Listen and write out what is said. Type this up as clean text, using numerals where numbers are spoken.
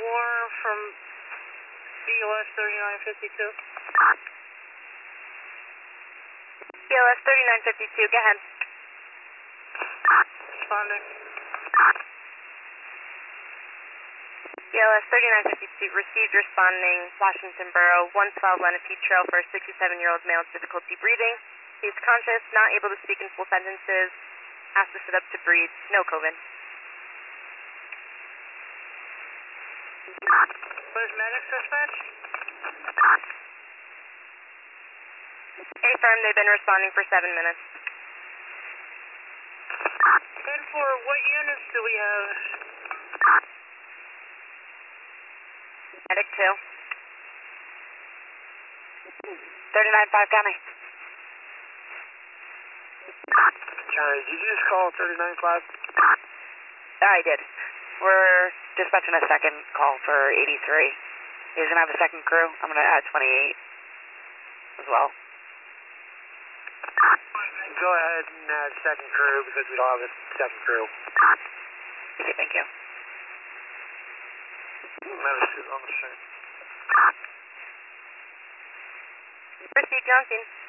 from BOS 3952. BLS 3952, go ahead. Responding. BLS 3952, received responding Washington Borough, 112 Lenape Trail for a 67-year-old male with difficulty breathing. He's conscious, not able to speak in full sentences, asked to sit up to breathe, no COVID. Where's medics dispatch? Affirm, they've been responding for 7 minutes. And for what units do we have? Medic 2. 39-5 County. County, did you just call 39-5? I did. We're dispatching a second call for 83. He's going to have a second crew. I'm going to add 28 as well. Go ahead and add second crew because we don't have a second crew. Okay, thank you. Medicine on the street. Received, Johnson.